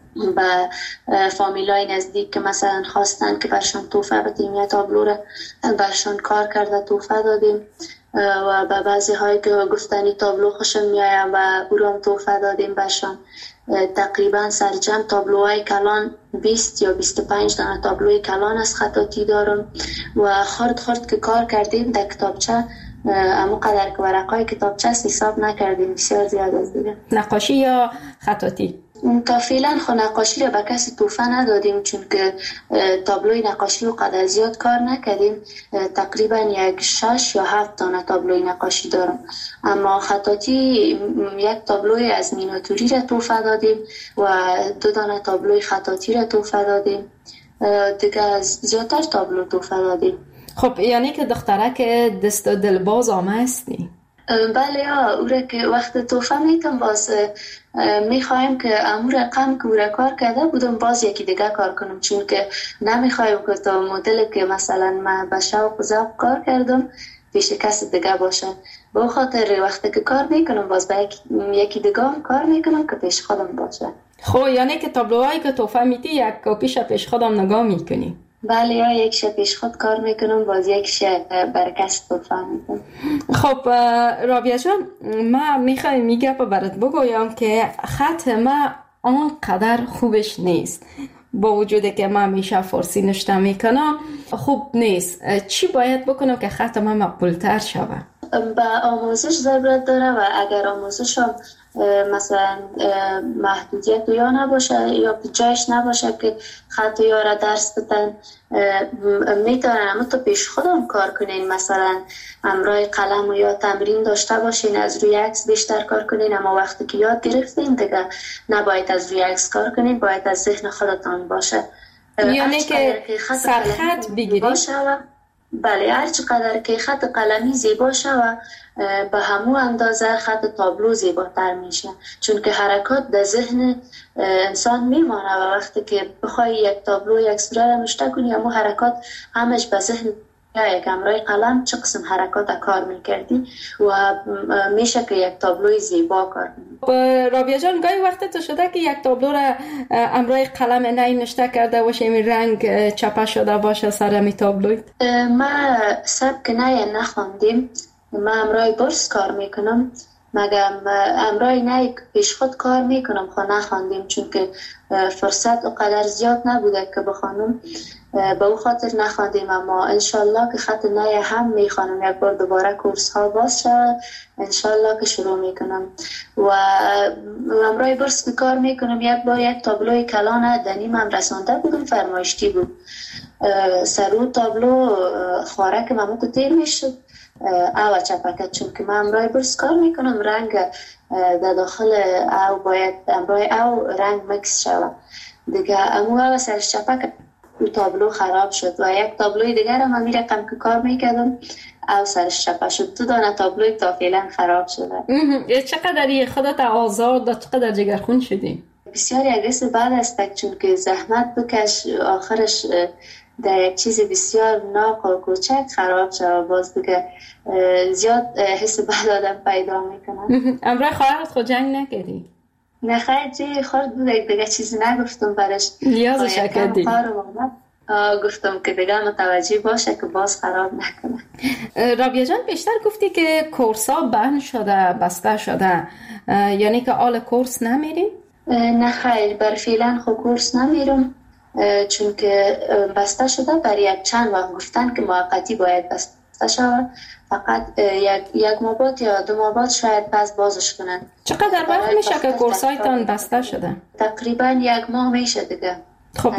به فامیلای نزدیک که مثلا خواستن که برشان تحفه بدیم یا تابلو را برشان کار کرده تحفه دادیم و به بعضی هایی که گفتنی تابلو خوشم میایم و او را هم تحفه دادیم برشان. تقریبا سرجم تابلوهای کلان 20 یا 25 دانه تابلوی کلان از خطاطی دارم و خرد که کار کردیم در کتابچه، اما قدر که ورقای کتابچه حساب نکردیم، بسیار زیاد از دیگه. نقاشی یا خطاطی؟ تا فعلا نقاشی را به کسی تحفه ندادیم چون که تابلوی نقاشی رو قدر زیاد کار نکردیم. تقریبا 6 یا 7 دانه تابلوی نقاشی دارم، اما خطاطی 1 تابلوی از میناتوری را تحفه دادیم و 2 دانه تابلوی خطاطی را تحفه دادیم. دیگه زیادتر تابلو تحفه دادیم. خب یعنی که دخترک دست و دلباز آمه هستی؟ بله، او را که وقت تحفه میتم باز میخوایم که امور رقم که او را کار کرده بودم باز یکی دیگه کار کنم، چون که نمیخوایم که تا مدل که مثلا من به شوق و ذوق کار کردم پیش کس دیگه باشه. به خاطر وقتی که کار میکنم باز به یکی دیگه هم کار میکنم که پیش خودم باشه. خب یعنی که تابلوهایی که تحفه میدی یک کاپیش پیش خودم نگاه میکنی؟ بله، یا یک شب پیش خود کار میکنم باز یک شب بر کس تحفه میکنم. خب رابعه جان، من میخوام میگم برات بگویم که خط ما آنقدر خوبش نیست، با وجودی که من همیشه فارسی نوشته میکنم خوب نیست. چی باید بکنم که خط ما مقبولتر شود؟ به آموزش ضرورت داره و اگر آموزش هم مثلا محدودیت یا نباشه یا جایش نباشه که خط یا را درس بدن، میتونن اما تو پیش خودم کار کنین، مثلا همراه قلم و یا تمرین داشته باشین، از روی عکس بیشتر کار کنین. اما وقتی که یاد گرفتین دیگه نباید از روی عکس کار کنین، باید از ذهن خودتان باشه. یعنی که سرخط بگیرید. بله، هر چقدر که خط قلمی زیبا شود به همون اندازه خط تابلو زیباتر میشه، چون که حرکات در ذهن انسان میمانه و وقتی که بخوای یک تابلو یک صورت را نوشته کنی اما حرکات همش به ذهن یک همراه قلم چه قسم حرکات کار میکردی و میشه که یک تابلوی زیبا کار کنی. رابعه جان، گاهی وقت تو شده که یک تابلو را همراه قلم نی نوشته کرده باشه، این رنگ چپه شده باشه سر می تابلوی؟ ما سبک نی نخواندیم، ما همراه برس کار میکنم، مگم همراه نی پیش خود کار میکنم خو نخواندیم چون که فرصت و قدر زیاد نبوده که بخوانم، به او خاطر نخواندیم. اما انشالله که خط نی هم میخوانم، یک بار دوباره کورس ها باز شد انشالله که شروع میکنم و همراه برس کار میکنم. یک بار یک تابلوی کلان دنیم هم رسانده بودم، فرمایشتی بود، سرو تابلو خوارک ممو که تیر میشد او چپکت، چون که من همراه برس کار میکنم رنگ در داخل او باید همراه او رنگ مکس شود دیگه، امو سرش چپکت تابلو خراب شد و یک تابلوی دیگر هم من رقم که کار میکردم او سرش چپه شد. 2 دانه تابلوی تا فعلا خراب شده. چقدر خودت آزاد و چقدر جگرخون شدی؟ بسیار یک حس بد است، چون که زحمت بکش آخرش در یک چیز بسیار ناق و کوچک خراب شد، باز دیگه زیاد حس بد آدم پیدا میکنه. امرای خواهرت خود جنگ نکردی؟ نه خیلی جی خورد بود، دیگه چیزی نگفتم برش، نیازش کردی؟ گفتم که دیگه متوجه باشه که باز خراب نکنه. رابعه جان، بیشتر گفتی که کورس ها بند شده، بسته شده، یعنی که آل کورس نمیریم؟ نه خیر، بر فعلا خو کورس نمیرم چون که بسته شده، برای یک چند وقت گفتن که موقتی باید بسته رفته شود، فقط یک ماه بعد یا 2 ماه بعد شاید پس بازش کنن. چقدر وقت میشه که کورسایتان بسته شده؟ تقریبا 1 ماه میشه دیگه. خب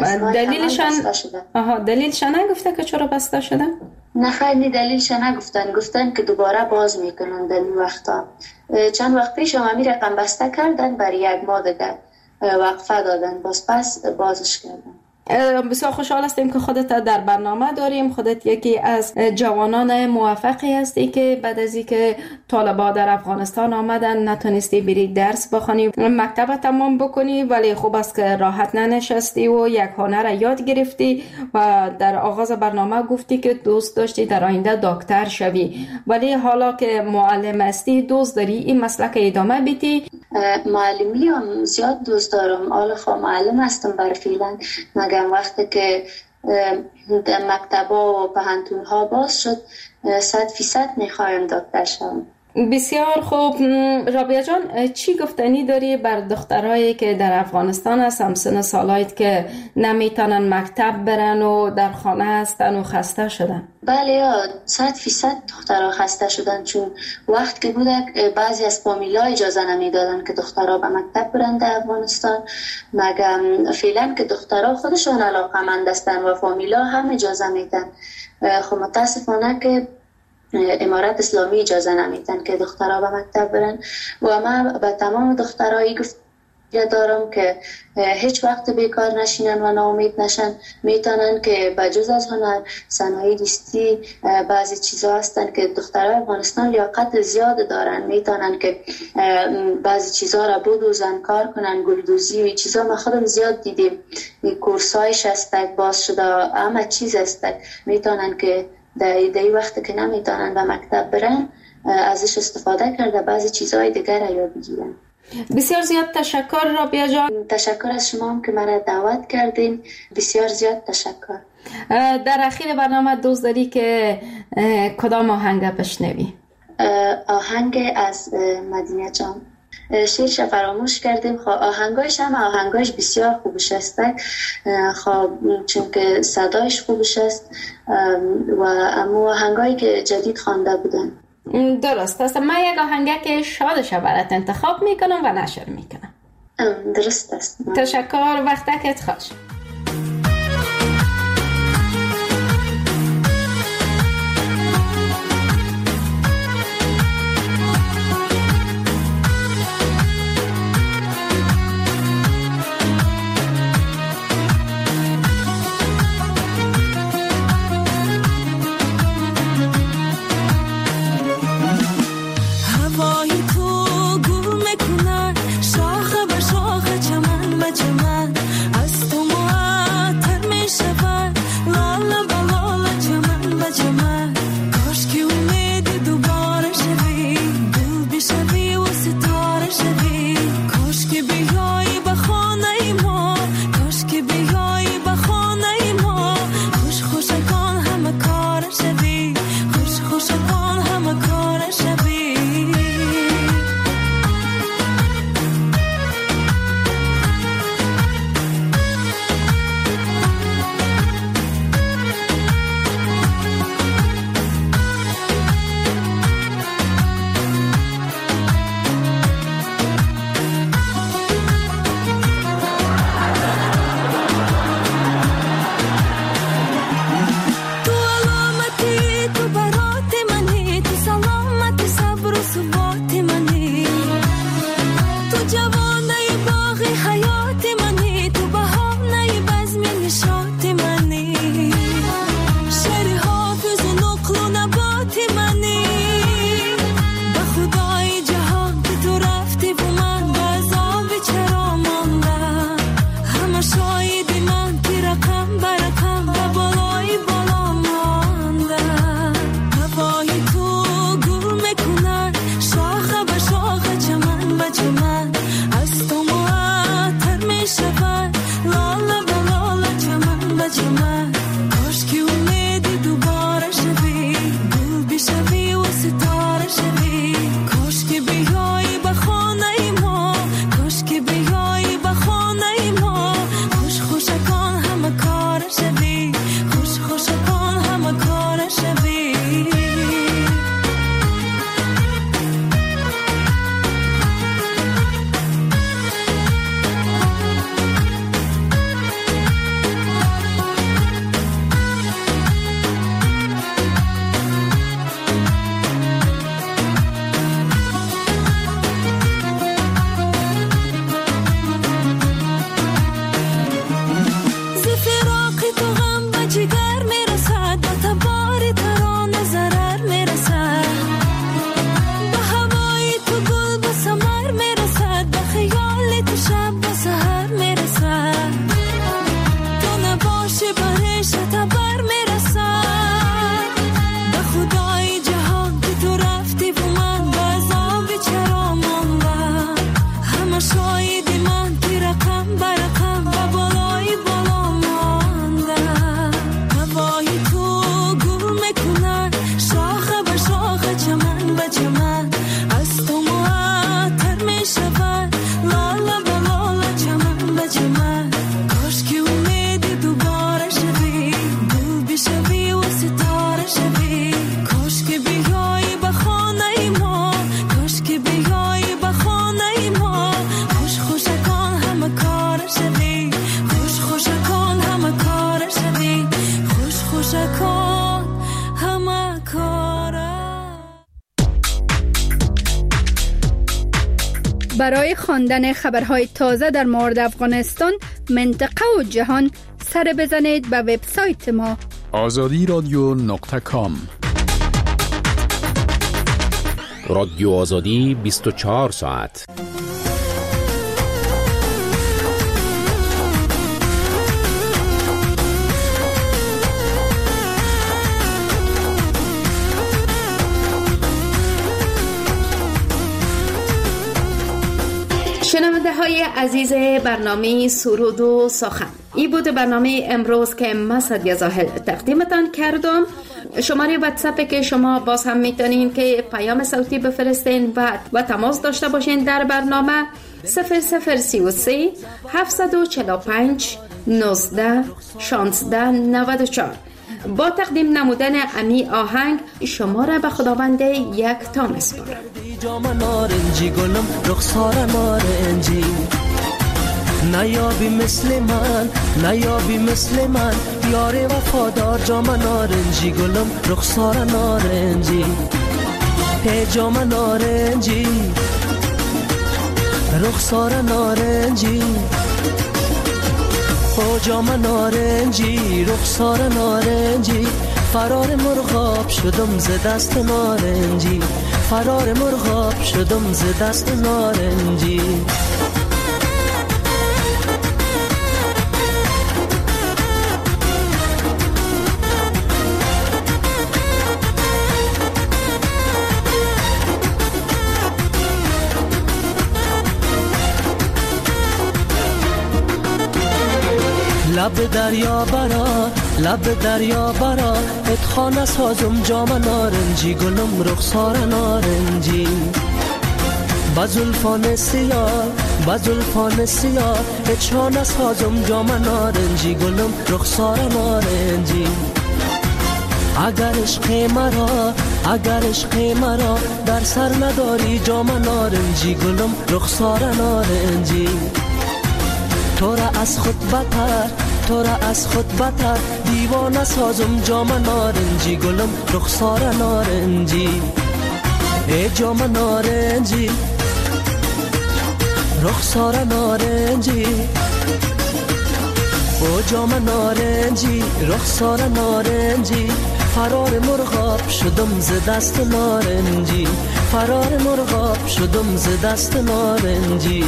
دلیلشان نگفته که چرا بسته شده؟ نه خیلی دلیلش گفتن که دوباره باز میکنن در این وقتا. چند وقت پیش هم رقم بسته کردن، برای 1 ماه دیگه وقفه دادن، پس بازش کردن. بسیار خوشحال هستیم که خودت در برنامه داریم. خودت یکی از جوانان موفقی هستی که بعد از اینکه طالبان در افغانستان آمدن نتونستی بری درس بخونی، مکتب تمام بکنی، ولی خوب است که راحت ننشستی و یک هنر یاد گرفتی و در آغاز برنامه گفتی که دوست داشتی در آینده دکتر شوی، ولی حالا که معلم هستی دوست داری این مسلک ادامه بدی؟ معلمی هم زیاد دوست دارم. حالا خب معلم هستم برای فعلا، مگر وقتی که در مکتب‌ها و پهنتون‌ها باز شد 100% میخوایم دکتر شوم. بسیار خوب. رابعه جان، چی گفتنی داری بر دخترایی که در افغانستان هست، همسن سالایت که نمیتونن مکتب برن و در خانه هستن و خسته شدن؟ بله 100% دخترها خسته شدن، چون وقت که بوده بعضی از فامیلا اجازه نمیدادن که دخترها به مکتب برن در افغانستان، مگر فعلا که دخترها خودشون علاقه‌مند هستن و فامیلا هم اجازه میدن. خب متاسفانه که امارت اسلامی اجازه نمیدن که دخترها به مکتب برن و من به تمام دخترایی دارم که هیچ وقت بیکار نشینن و ناامید نشن. میتونن که بجز از هنر، صنایع دستی، بعضی چیزا هستن که دخترای افغانستان لیاقت زیاد دارن، میتونن که بعضی چیزا را بدوزن، کار کنن، گلدوزی و چیزا ما خودم زیاد دیدیم. کورسایش هستک، باز شده همه چیز هستک، میتونن که در این وقت که نمیتونن به مکتب برن ازش استفاده کرده بعضی چیزهای دیگر را یاد بگیرن. بسیار زیاد تشکر رابعه جان. تشکر از شما هم که مرا دعوت کردین. بسیار زیاد تشکر. در اخیر برنامه دوست داری که کدام آهنگ بشنوی؟ آهنگ از مدینه جان. شیرش فراموش کردیم. خب آهنگایش هم آهنگایش بسیار خوبش است، خب چون که صدایش خوبش است و اما آهنگایی که جدید خوانده بودن. درست است. من یک آهنگ که شادش برات انتخاب میکنم و نشر میکنم. درست است. تشکر، وقتت خوش. شاخ به شاخ، چمن به چمن، از تو برای خواندن خبرهای تازه در مورد افغانستان، منطقه و جهان سر بزنید به وبسایت ما azadiradio.com. رادیو آزادی 24 ساعت. شنونده های عزیز برنامه سرود و سخن، این بود برنامه امروز که من سعدیه زاهل تقدیمتان کردم. شماره واتساپ که شما باز هم میتونین که پیام صوتی بفرستین و تماس داشته باشین در برنامه 0033 745 19 16 94. با تقدیم نمودن امی آهنگ شما را به خداوند یک تا میسپارم. جام نارنجی گلم رخسار نارنجی، نیابی مثل من، نیابی مثل من، یار وفادار. جام نارنجی گلم رخسار نارنجی، هی جام نارنجی رخسار نارنجی، او جام نارنجی رخسار نارنجی. فرار مرغاب شدم ز دست نارنجی، فرار مرغاب شدم ز دست نارنجی. لب دریا برا، لب دریا برا، اتخانه سازم جام نارنجی گلم رخسار نارنجی. بزلفان سیاه، بزلفان سیاه، اتخانه سازم جام نارنجی گلم رخسار نارنجی. اگر عشق مرا، اگر عشق مرا در سر نداری جام نارنجی گلم رخسار نارنجی. تو را از خود بتر، تو را از خود بتر، دیوانه سازم جام نارنجی گلم رخسار نارنجی. ای جام نارنجی رخسار نارنجی، او جام نارنجی رخسار نارنجی. فرار مرغاب شدم ز دست نارنجی، فرار مرغاب شدم ز دست نارنجی.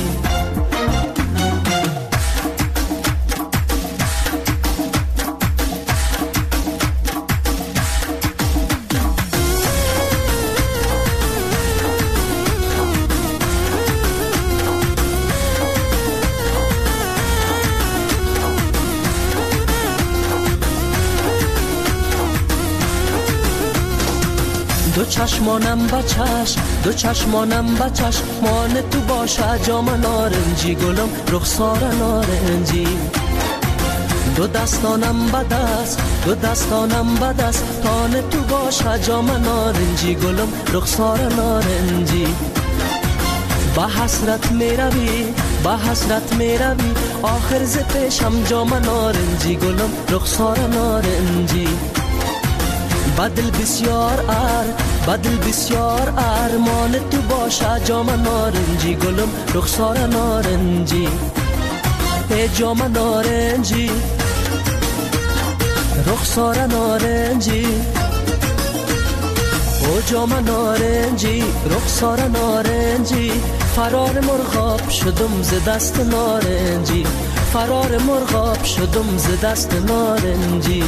دو چشمانم بچش، دو چشمانم بچش، مان تو باشه جام نارنجی گلم رخسار نارنجی. دو دستانم بدست، دو دستانم بدست، تان تو باشه جام نارنجی گلم رخسار نارنجی. با حسرت می روی، با حسرت می روی، آخر ز پیشم جام نارنجی گلم رخسار نارنجی. بدل بسیار بدل بسیار ارمان تو باشه جام نارنجی گلم رخسار نارنجی. ای جام نارنجی رخسار نارنجی، او جام نارنجی رخسار نارنجی. فرار مرغاب شدم ز دست نارنجی، فرار مرغاب شدم ز دست نارنجی.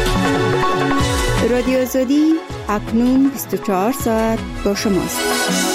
رادیو آزادی اکنون 24 ساعت با شماست.